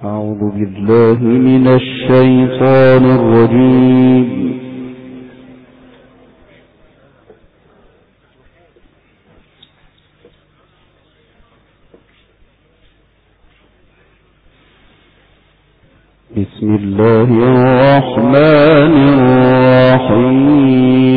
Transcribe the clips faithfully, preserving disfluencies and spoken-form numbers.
أعوذ بالله من الشيطان الرجيم. بسم الله الرحمن الرحيم.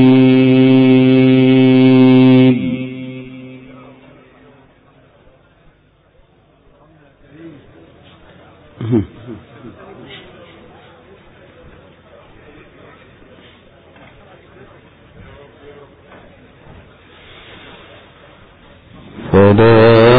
فلا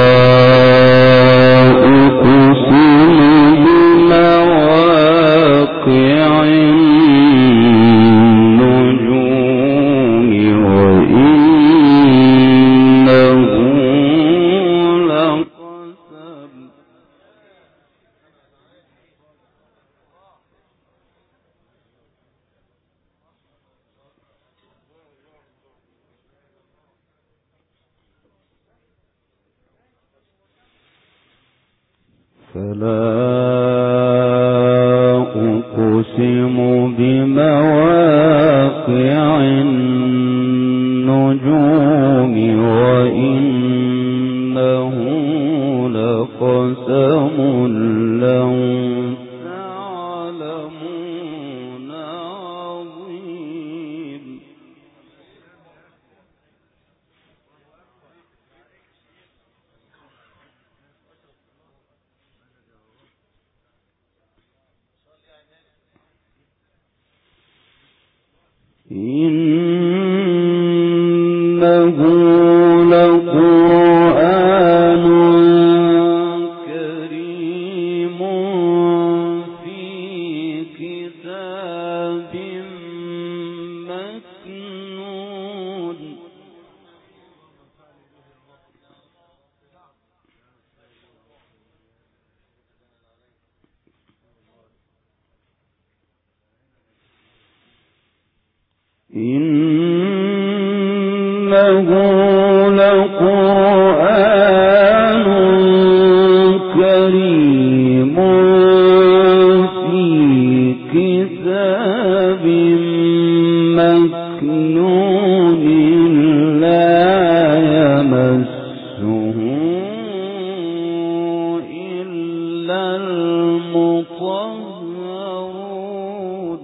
فلا أقسم بمواقع النجوم وإنه لقسم لو تعلمون عظيم. إنه لقرآن كريم في كتاب مكنون. إنه لقرآن كريم في كتاب مكنون لا يمسه إلا المطهرون.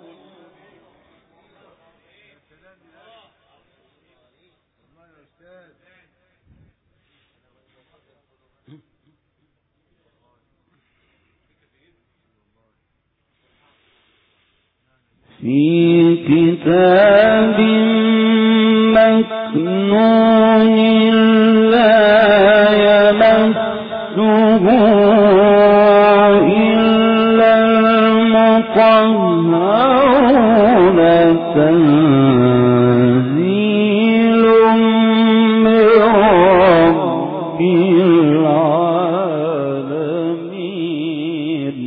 في كتاب مكنون لا يمسه إلا المطهرون تنزيل من رب العالمين.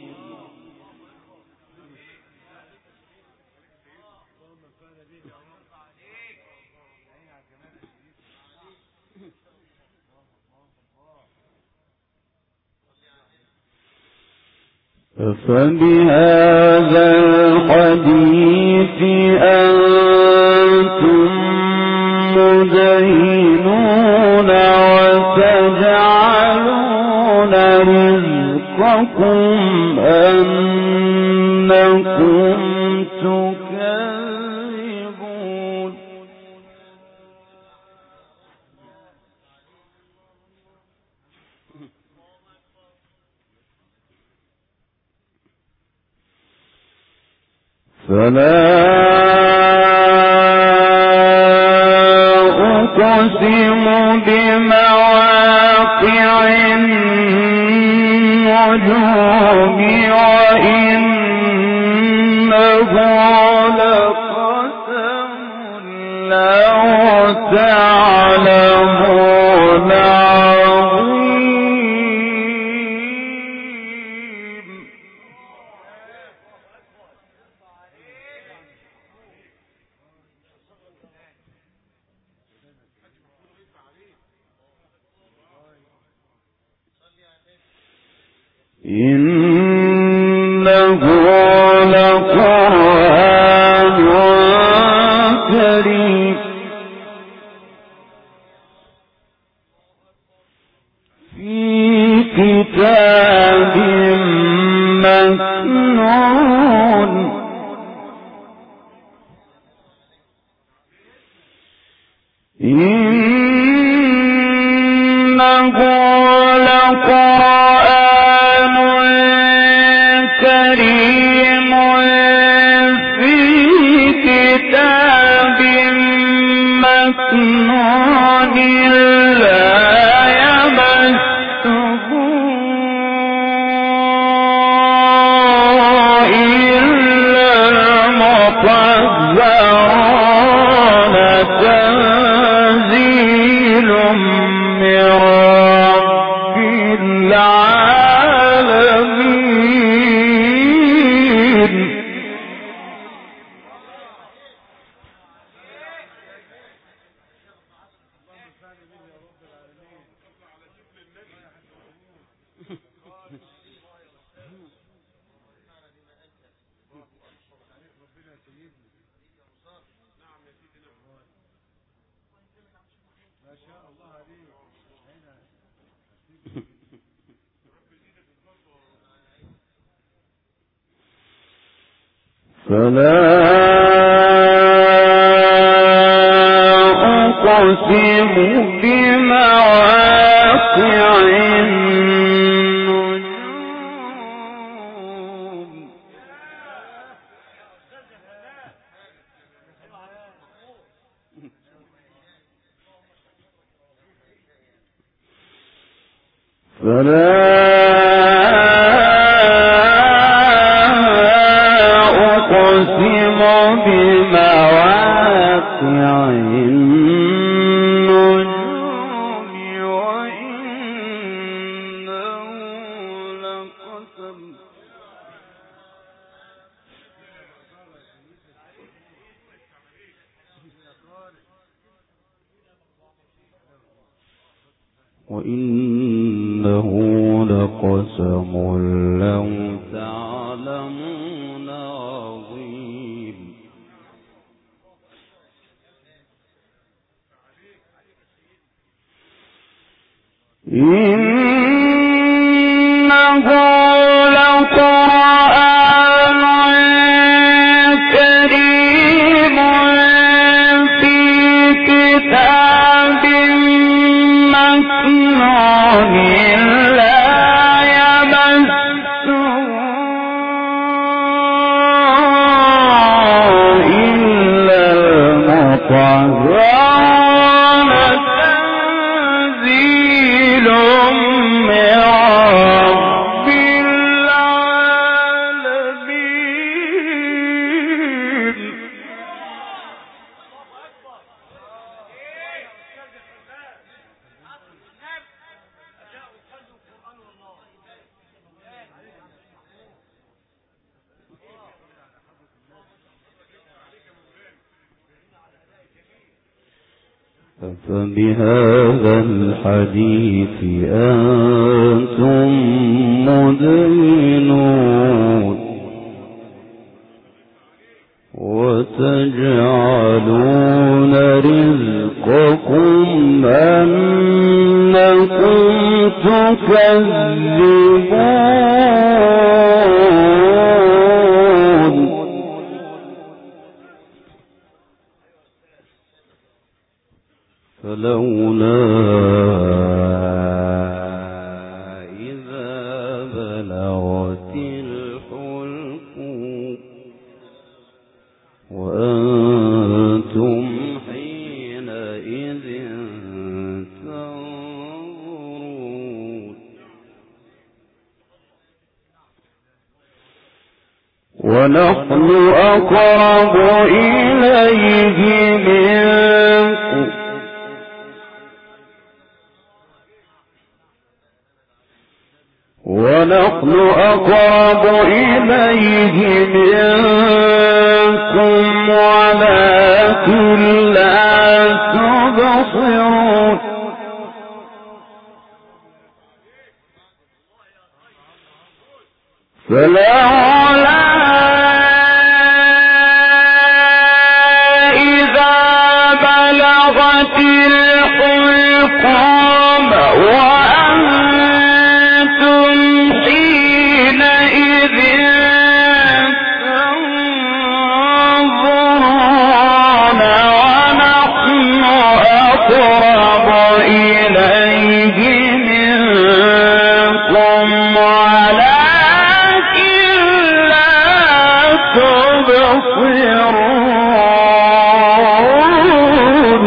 أفبهذا الحديث أنتم مدهنون وتجعلون رزقكم أنكم تكذبون. فلا أقسم بمواقع النجوم وإنه لقسم لو تعلمون عظيم. إنه لقرآن كريم في كتاب مكنون إنه لقرآن كريم في كتاب مكنون لا يمسه إلا المطهرون تنزيل من رب العالمين فلا أقسم بمواقع النجوم فلا بمواقع النجوم وإنه لقسم وإنه لقسم لو تعلمون عظيم إنه لقرآن كريم في كتاب مكنون لا يمسه إلا المطهرون تنزيل من رب العالمين أفبهذا الحديث أنتم مدهنون وتجعلون رزقكم أنكم تكذبون فلولا إذا بلغت الحلقوم وأنتم حينئذ تنظرون ونحن أقرب إليه منكم ونحن أقرب إليه منكم ولكن لا تبصرون فلولا إذا بلغت الحلقوم وأنتم حينئذ تنظرون ونحن أقرب إليه منكم ولكن لا تبصرون.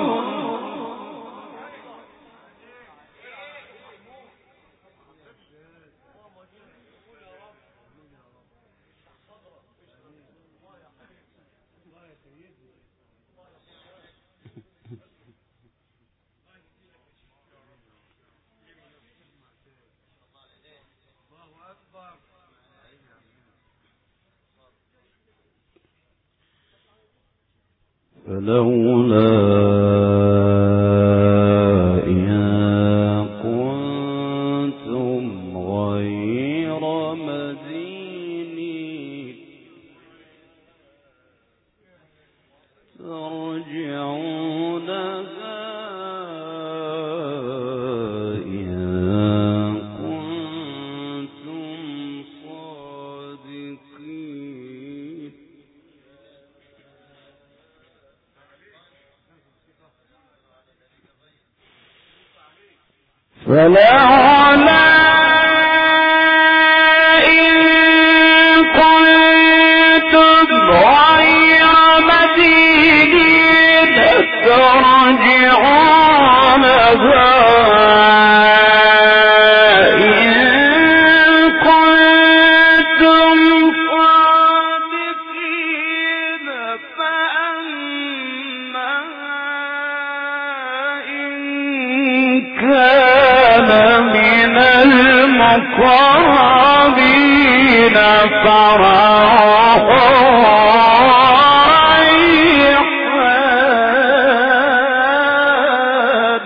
فلولا إن كنتم غير مدينين ترجعونها إن كنتم صادقين. فلولا إن كنتم غير مدينين ترجعونها إن كنتم صادقين. فأما إن كان من المقربين فراح ريحان.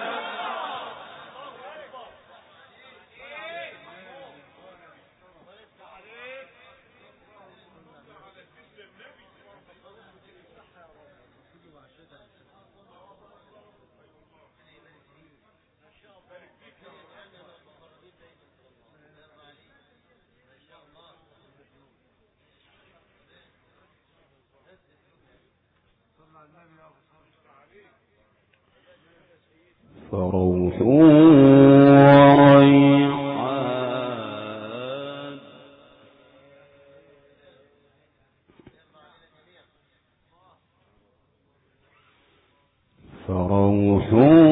فروح وريحان فروح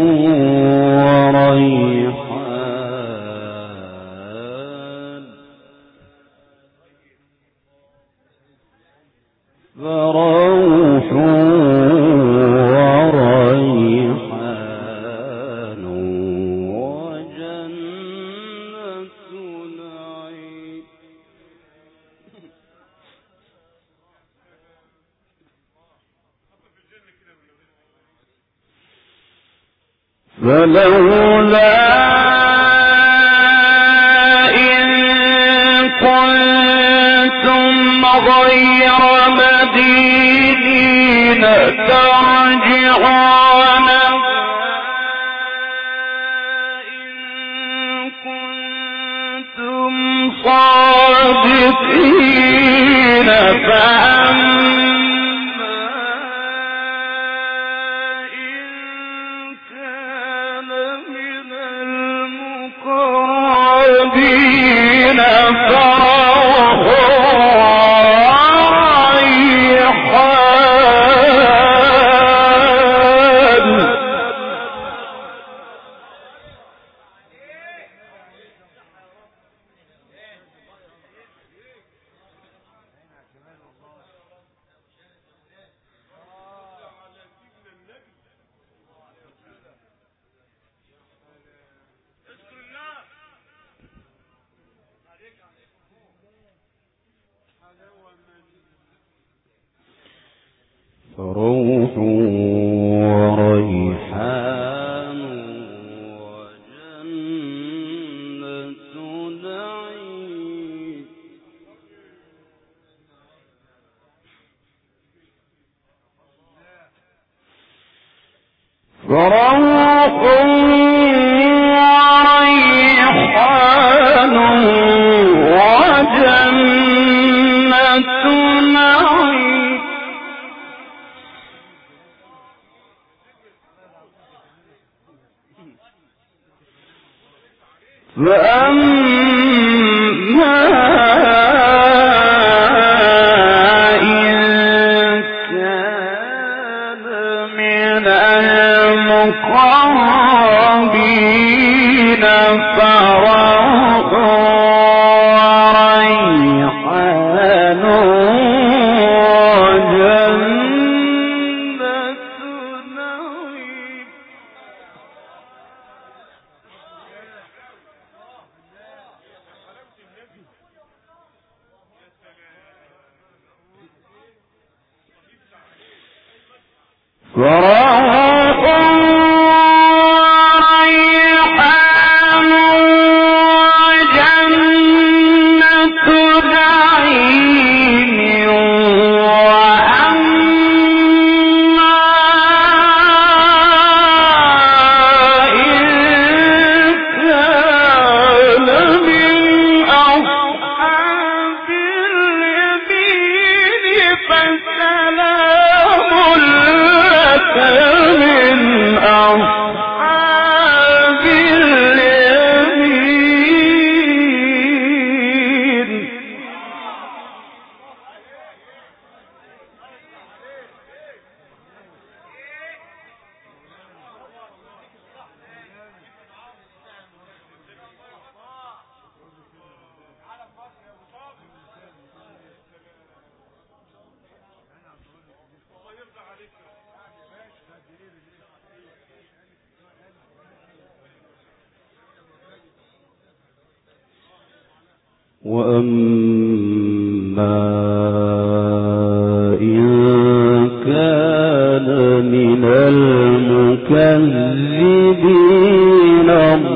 وريحان فروح وريحان وجنة نعيم. فلولا إن كنتم غير مدينين ترجعونها إن كنتم صادقين. فأما إن كان من المقربين فروح ريحان. فروح وريحان وجنة نعيم. فروح وريحان وجنة نعيم فأما إن كان من المقربين فروح وريحان وجنة نعيم فروح وريحان وجنة نعيم وأما إن كان من أصحاب اليمين فسلام لك من أصحاب اليمين وأما إن كان من المكذبين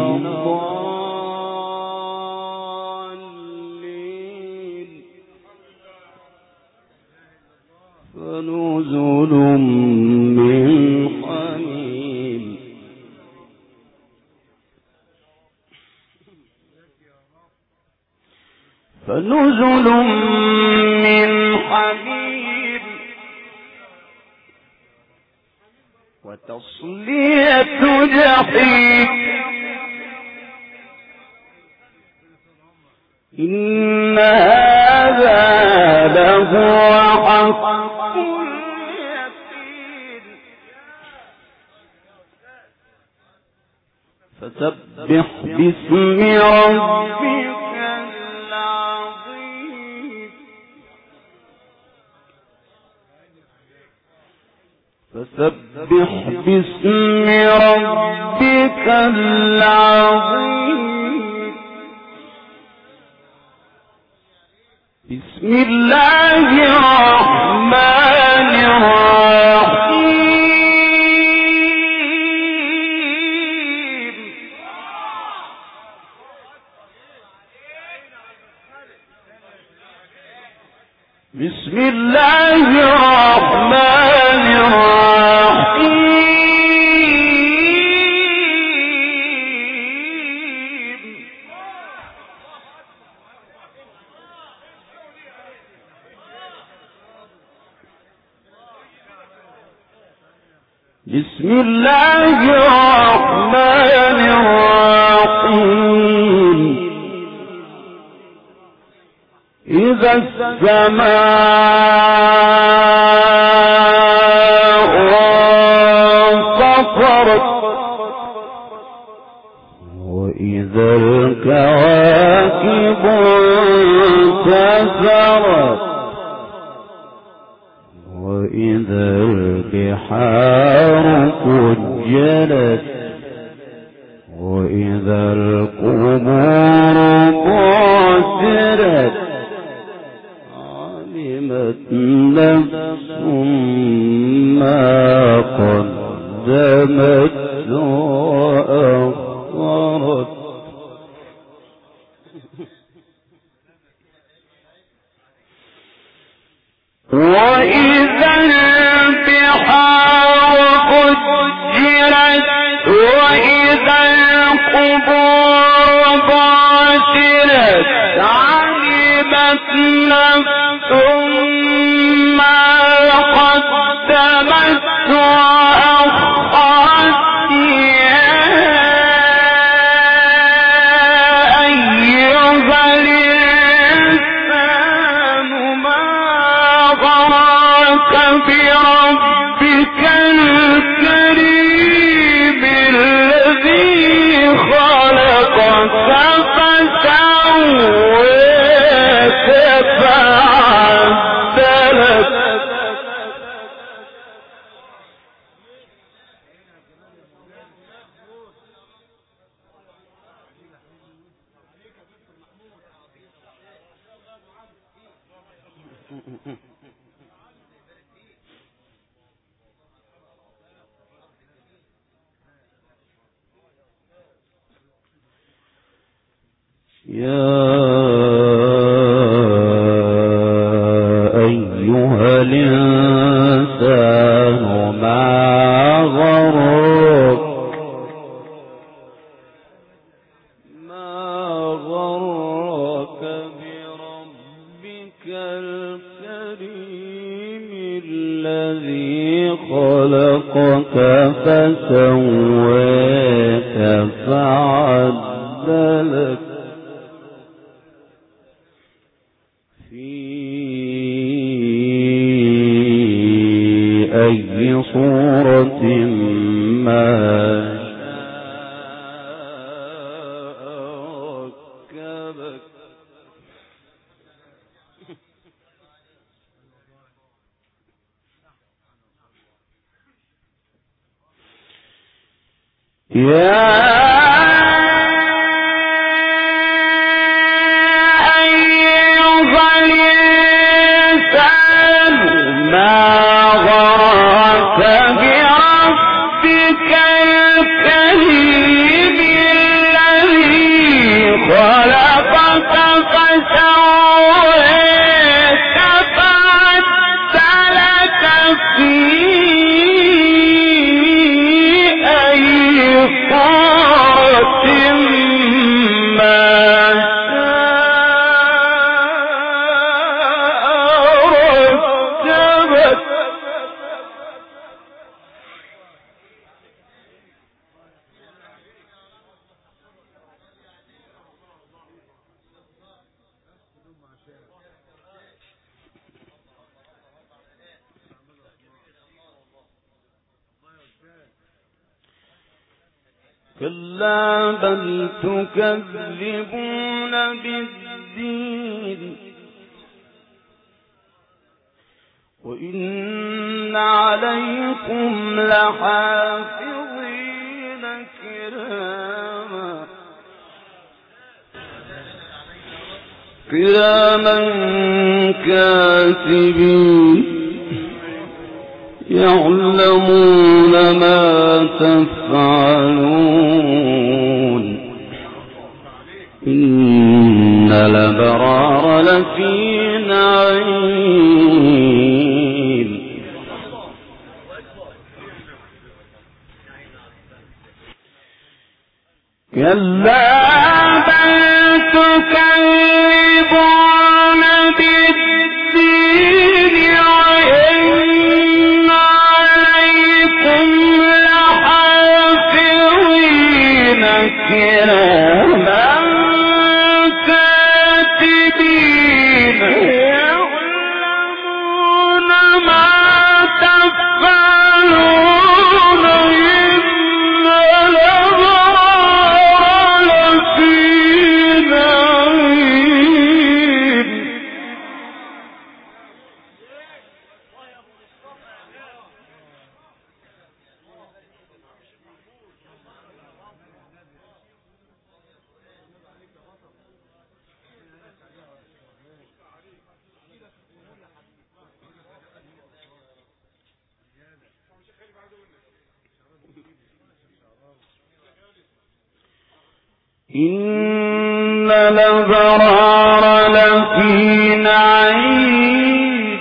الضالين فنزل من حميم فنزل من حميم وتصلية جحيم إن هذا لهو حق اليقين فسبح باسم ربك فسبح باسم ربك العظيم بسم الله الرحمن الرحيم بسم الله الرحمن الرحيم بسم الله الرحمن الرحيم إذا السماء انفطرت وإذا الكواكب انتثرت وإذا البحار فجرت وإذا القبور بعثرت علمت نفس ما قدمت وأخرت وإذا البحار فجرت القبور بعثرت علمت نفس ما قدمت وأخرت يا أيها الإنسان ما غرك بربك الكريم الذي خلقك فسواك فعدلك يا أيها الإنسان ما غرك ما غرك بربك الكريم الذي خلقك فسواك فعدلك أي صورة ما شاء ركبك يا كلا بل تكذبون بالدين وإن عليكم لحافظين كراما كراما كاتبين يعلمون ما تفعلون إن الأبرار لفي نعيم كلا بل تكذبون بالدين وإن عليكم لحافظين كراما كاتبين يعلمون ما تفعلون إن الأبرار لفي نعيم إن الأبرار لفي نعيم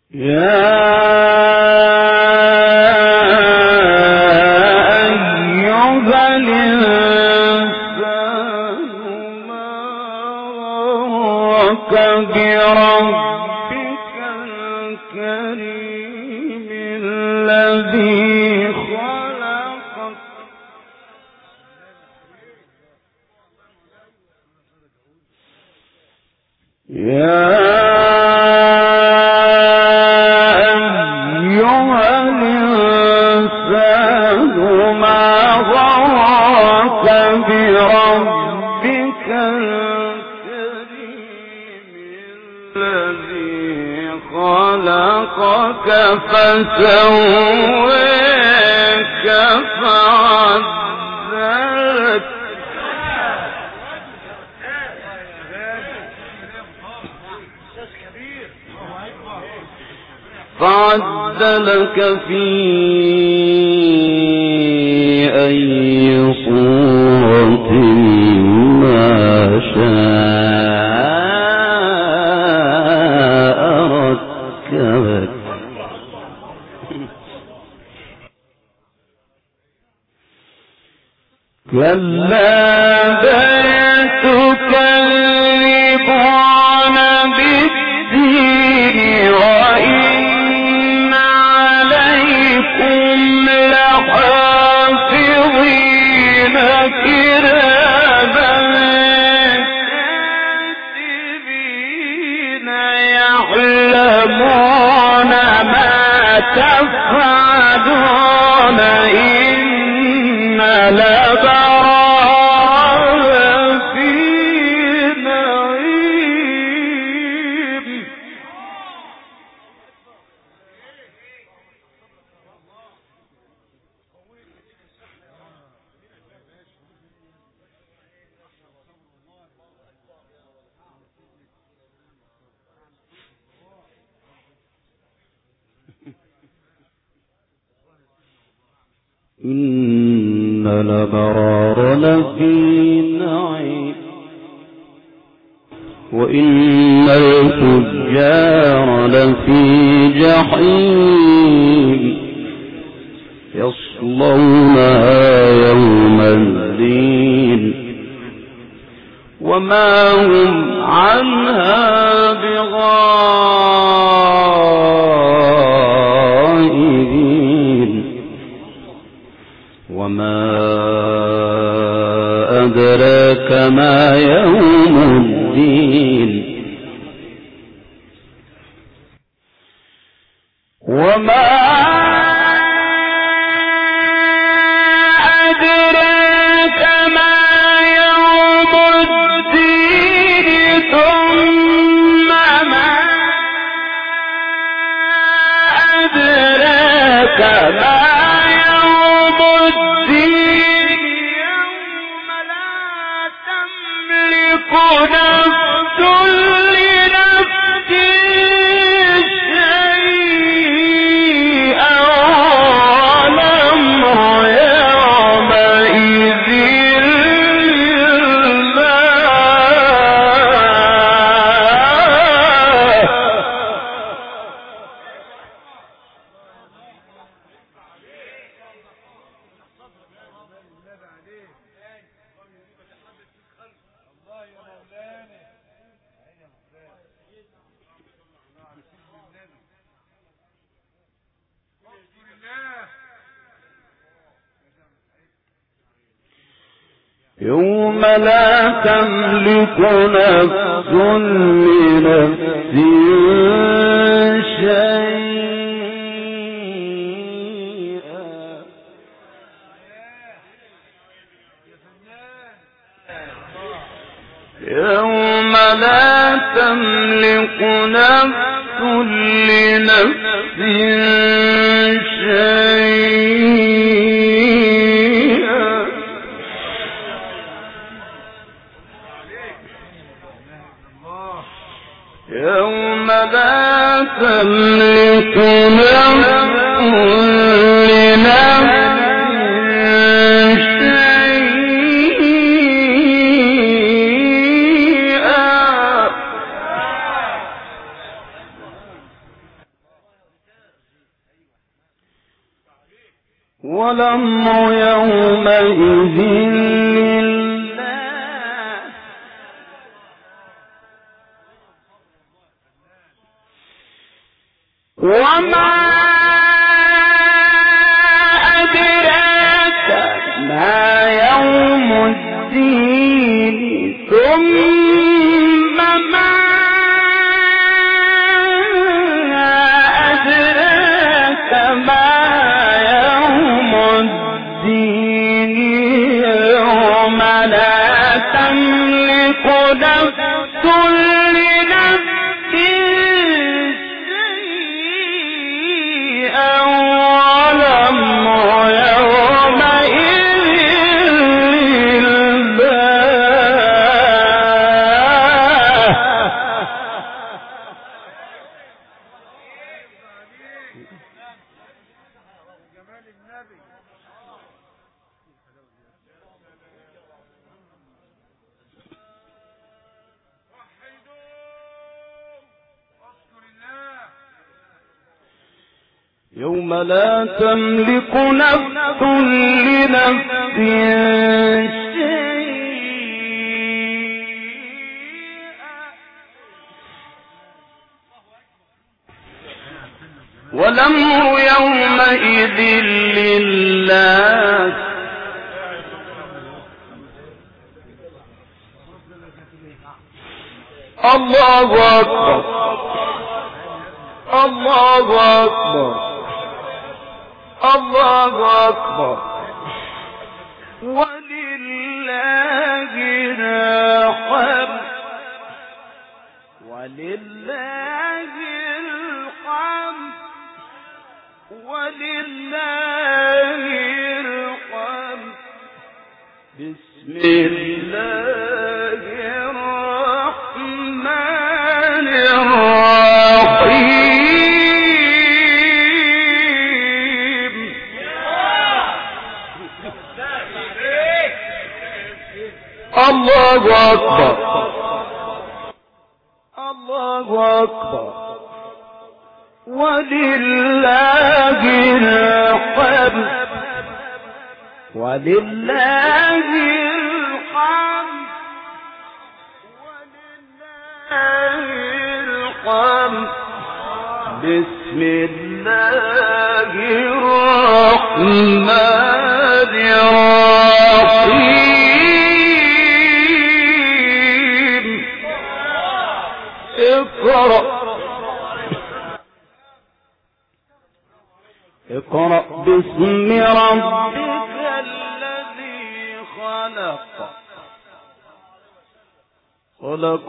فسواك فعدلك فعدلك في أي صورة ما شاء ركبك كلا بل تكذبون بالدين وإن عليكم لحافظين كراما كاتبين يعلمون ما تفعلون إن الأبرار في نعيم إن الأبرار لفي نعيم وإن الفجار لفي جحيم يصلونها يوم الدين وما هم عنها بغائبين وما أدراك ما يوم الدين وما أدراك ما يوم الدين ثم ما أدراك ما نفس لنفس شيئا والأمر يومئذ لله يوم لا تملك نفس لنفس شيئا يوم لا تملك نفس لنفس شيئا يوم لا تملك نفس لنفس شيئا والأمر يومئذ لله وما أدراك ما يوم الدين ثم ما أدراك ما يوم الدين يوم لا تملك نفس لنفس شيئا والأمر يومئذ لله يوم لا تملك نفس لنفس شيئا والأمر يومئذ لله الله أكبر الله أكبر الله أكبر ولله الحمد ولله الحمد ولله الحمد بسم الله الرحمن الرحيم الله أكبر الله أكبر ولله الحمد ولله الحمد ولله الحمد بسم الله الرحمن الرحيم اقرأ اقرأ باسم ربك الذي خلق خلق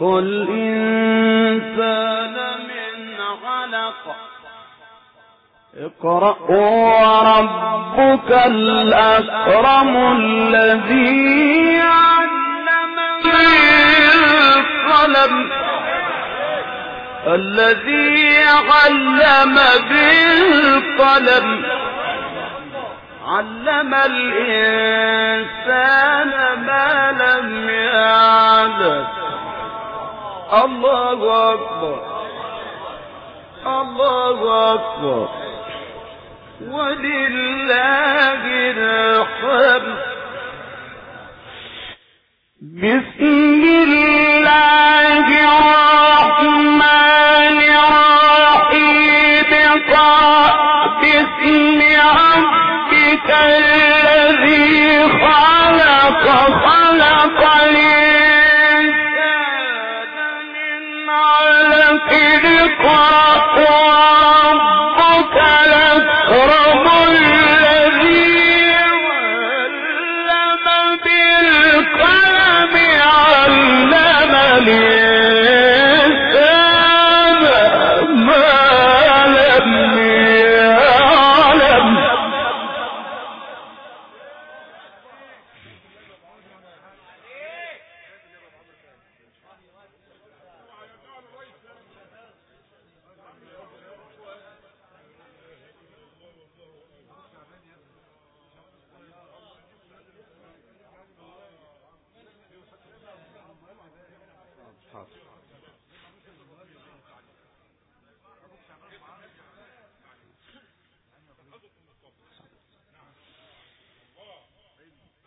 الإنسان من علق اقرأ وربك الأكرم الذي علم بالقلم الذي علم بالقلم علم الإنسان ما لم يعلم الله أكبر الله أكبر ولله الحمد بسم الله الرحمن الرحيم بسم ربك الذي خلق خلق الإنسان من علق اقرأ وربك الأكرم الذي علم بالقلم علم الإنسان ما لم يعلم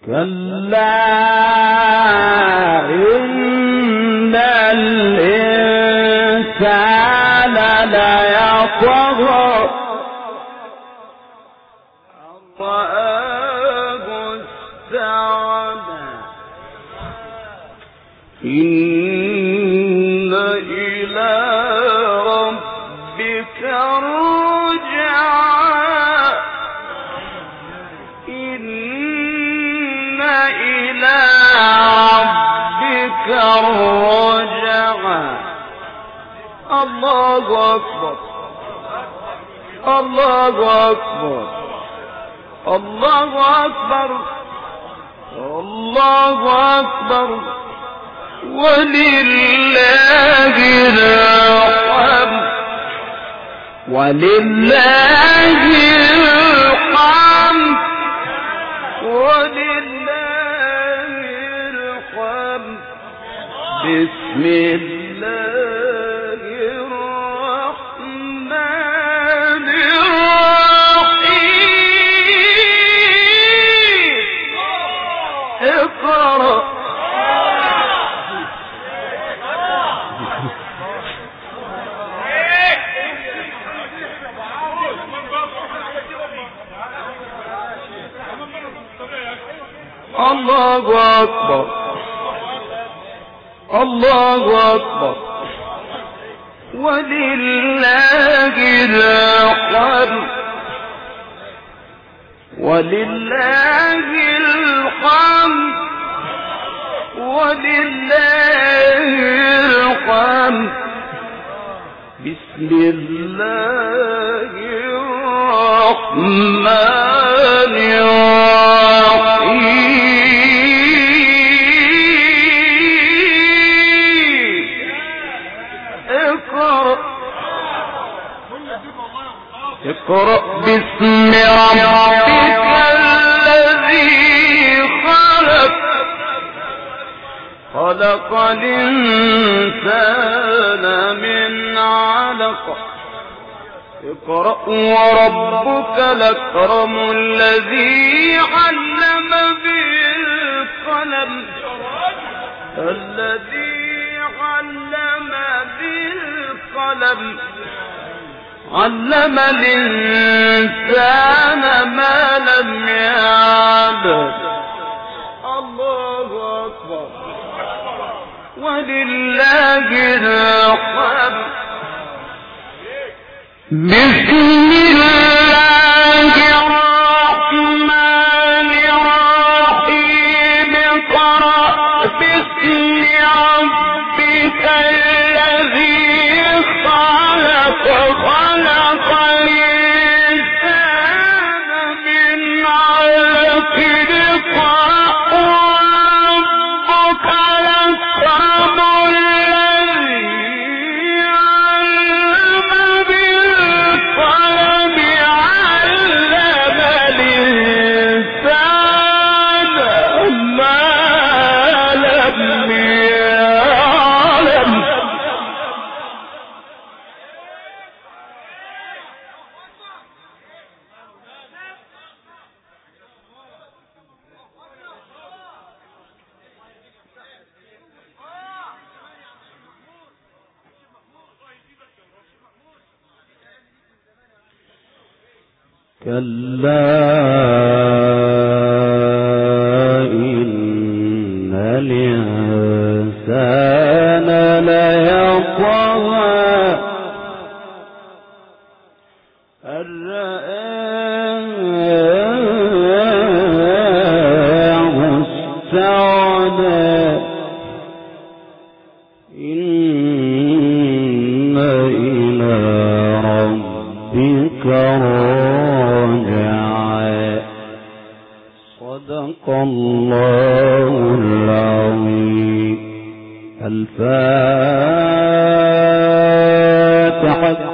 كلا إن الإنسان ليطغى أن رآه استغنى إن إلى ربك الرجعى إن إلى ربك الرجعى الله أكبر الله أكبر الله أكبر الله أكبر ولله الحمد ولله الحمد ولله الحمد بسم الله الرحمن الرحيم اقرأ الله أكبر الله أكبر ولله الحمد ولله الحمد ولله الحمد بسم الله الرحمن الرحيم اقرأ باسم ربك الذي خلق خلق الإنسان من علق اقرأ وربك الأكرم الذي علم بالقلم الذي علم بالقلم علم الإنسان ما لم يعلم الله أكبر ولله الحمد بسم الله الرحمن الرحيم اقرأ باسم ربك الذي خلق خلق الإنسان من علق اقرأ وربك الأكرم الذي علم بالقلم علم الإنسان ما لم يعلم كلا إن الإنسان ليطغى أن رآه استغنى إن إلى ربك صدق الله العظيم. الفاتحة.